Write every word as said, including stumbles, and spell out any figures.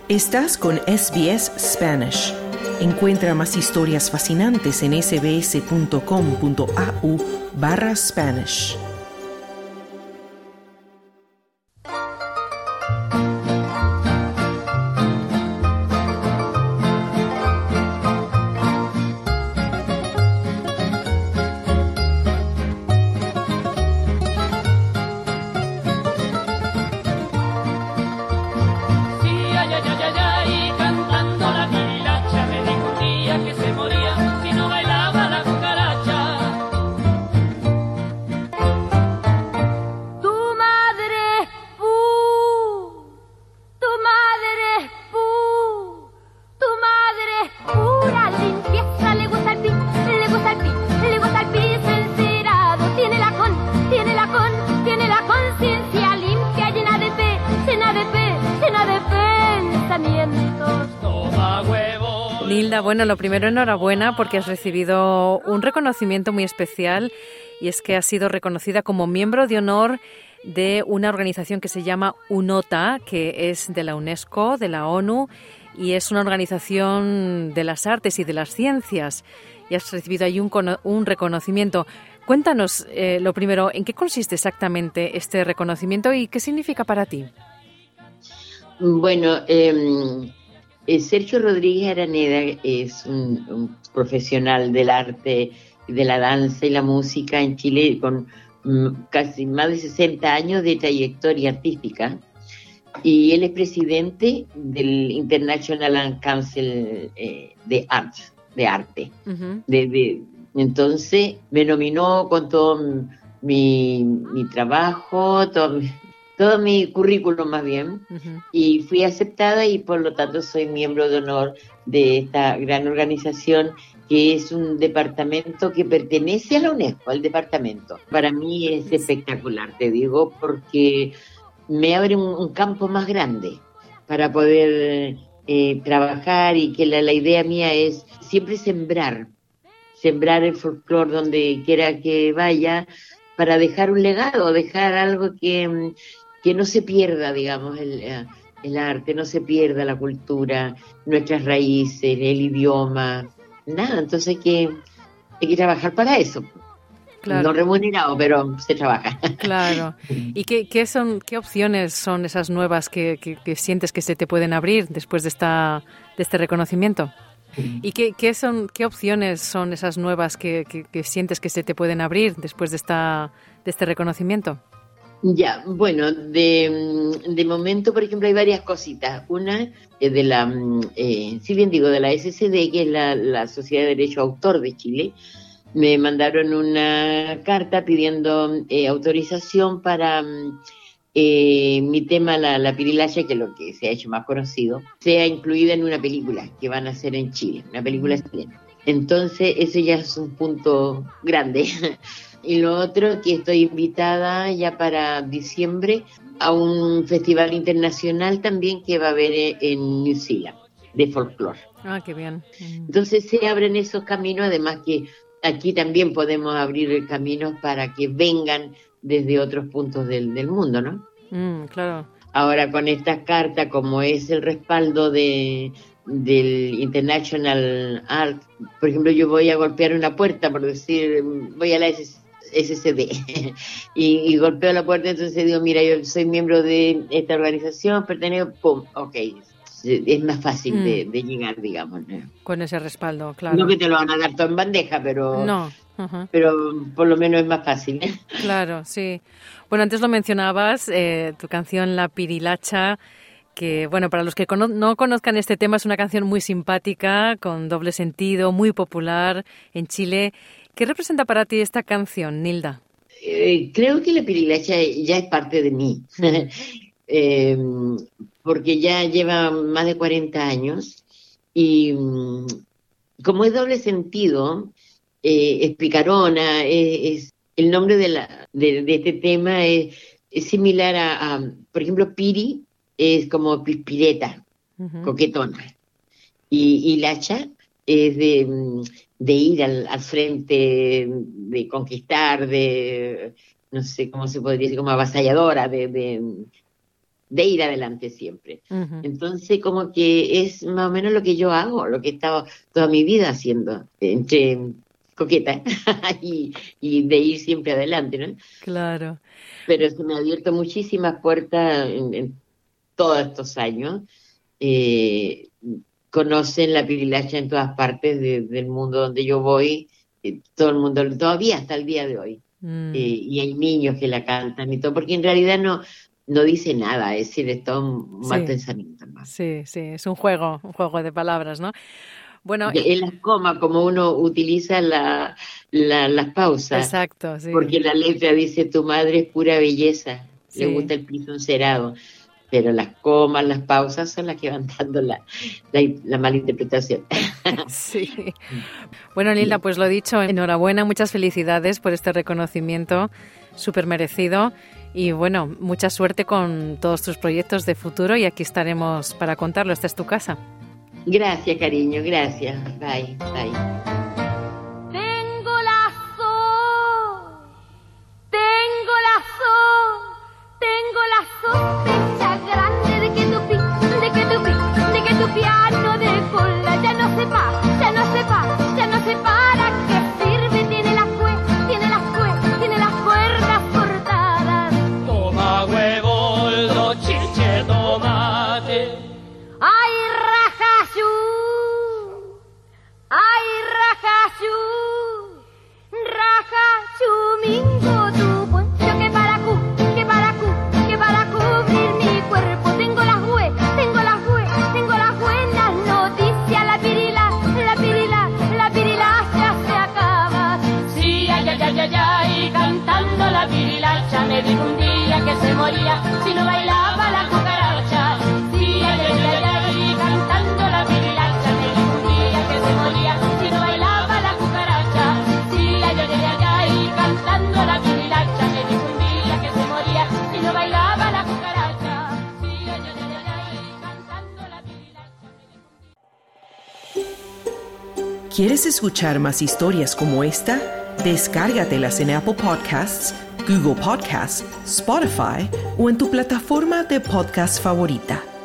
Estás con S B S Spanish. Encuentra más historias fascinantes en sbs.com.au barra Spanish. Nilda, bueno, lo primero, enhorabuena porque has recibido un reconocimiento muy especial y es que has sido reconocida como miembro de honor de una organización que se llama UNOTA, que es de la UNESCO, de la ONU, y es una organización de las artes y de las ciencias. Y has recibido ahí un, un reconocimiento. Cuéntanos, eh, lo primero, ¿en qué consiste exactamente este reconocimiento y qué significa para ti? Bueno, eh... Sergio Rodríguez Araneda es un, un profesional del arte, de la danza y la música en Chile con mm, casi más de sesenta años de trayectoria artística, y él es presidente del International Council eh, de Arts, de arte. Uh-huh. De, de, entonces me nominó con todo mi, mi trabajo, todo mi, todo mi currículum más bien, uh-huh. y fui aceptada y por lo tanto soy miembro de honor de esta gran organización que es un departamento que pertenece a la UNESCO, el departamento. Para mí es espectacular, te digo, porque me abre un, un campo más grande para poder eh, trabajar, y que la, la idea mía es siempre sembrar, sembrar el folclore donde quiera que vaya, para dejar un legado, dejar algo que... que no se pierda, digamos, el, el arte, no se pierda la cultura, nuestras raíces, el idioma, nada. Entonces hay que, hay que trabajar para eso. Claro. No remunerado, pero se trabaja. Claro. ¿Y qué, qué son, qué opciones son esas nuevas que, que, que sientes que se te pueden abrir después de esta, de este reconocimiento? ¿Y qué, qué son, qué opciones son esas nuevas que, que, que sientes que se te pueden abrir después de esta, de este reconocimiento? Ya, bueno, de, de momento, por ejemplo, hay varias cositas. Una es de la, eh, si bien digo, de la S C D, que es la, la Sociedad de Derecho Autor de Chile. Me mandaron una carta pidiendo eh, autorización para eh, mi tema, la, la pirilacha, que es lo que se ha hecho más conocido, sea incluida en una película que van a hacer en Chile, una película chilena. Entonces, ese ya es un punto grande. Y lo otro, que estoy invitada ya para diciembre a un festival internacional también que va a haber en New Zealand, de folclore. Ah, qué bien. Mm. Entonces se abren esos caminos, además que aquí también podemos abrir caminos para que vengan desde otros puntos del, del mundo, ¿no? Mm, claro. Ahora con estas cartas, como es el respaldo de... del International Art, por ejemplo, yo voy a golpear una puerta, por decir, voy a la S C D y, y golpeo la puerta, entonces digo, mira, yo soy miembro de esta organización, pertenezco, pum, ok, es más fácil mm. de, de llegar, digamos, ¿no? Con ese respaldo, claro. No que te lo van a dar todo en bandeja, pero no. Uh-huh. pero por lo menos es más fácil, ¿eh? Claro, sí. Bueno, antes lo mencionabas, eh, tu canción La Pirilacha, que, bueno, para los que cono- no conozcan este tema, es una canción muy simpática, con doble sentido, muy popular en Chile. ¿Qué representa para ti esta canción, Nilda? Eh, creo que la pirilacha ya es parte de mí, eh, porque ya lleva más de cuarenta años y como es doble sentido, eh, es picarona, es, es el nombre de, la, de, de este tema es, es similar a, a, por ejemplo, piri es como pispireta, uh-huh. coquetona, y, y lacha es de, de ir al, al frente, de conquistar, de, no sé cómo se podría decir, como avasalladora, de, de de ir adelante siempre. Uh-huh. Entonces, como que es más o menos lo que yo hago, lo que he estado toda mi vida haciendo, entre coqueta y, y de ir siempre adelante, ¿no? Claro. Pero se me ha abierto muchísimas puertas en, en todos estos años. Eh, conocen la Pirilacha en todas partes de, del mundo donde yo voy, eh, todo el mundo, todavía hasta el día de hoy. Mm. Eh, y hay niños que la cantan y todo, porque en realidad no, no dice nada, es decir, es todo un mal sí. pensamiento más. Sí, sí, es un juego, un juego de palabras, ¿no? Bueno, en las comas, como uno utiliza la, la, las pausas. Exacto, sí. Porque la letra dice, tu madre es pura belleza, sí. le gusta el piso encerado. Pero las comas, las pausas son las que van dando la, la, la mala interpretación. Sí. Bueno, Nilda, pues lo dicho, enhorabuena, muchas felicidades por este reconocimiento súper merecido y bueno, mucha suerte con todos tus proyectos de futuro y aquí estaremos para contarlo. Esta es tu casa. Gracias, cariño, gracias. Bye, bye. Tengo la sol, tengo la sol, tengo la sospecha grande de que tu pi, de que tu pi, de que tu piano de cola ya no sepa, ya no sepa, ya no sepa para qué sirve, tiene las cue, tiene las cue, tiene las cuerdas cortadas. Toma huevo, lo chiche, tomate. Ay, rajayú, ay, rajayú, rajachumingo, tu poncho que para cu, que para cu, que para cubrir mi cuerpo. Tengo las hue, tengo las hue, tengo las buenas noticias. La pirila, la pirila, la pirilacha se acaba. Sí, ay, ay, ay, ay, ay, cantando la pirilacha me dijo un día que se moría si no bailaba la cucaracha. Sí, ay, ay, ay, ay, cantando la pirilacha me dijo un día que se moría si no bailaba la cucaracha. Sí, ay, ay, ay, ay, ay, cantando la pirilacha me dijo un día que se moría si no bailaba la cucaracha. Sí, ay, ay, ay, ay, cantando la pirilacha me dijo un día. ¿Quieres escuchar más historias como esta? Descárgatelas en Apple Podcasts, Google Podcasts, Spotify o en tu plataforma de podcast favorita.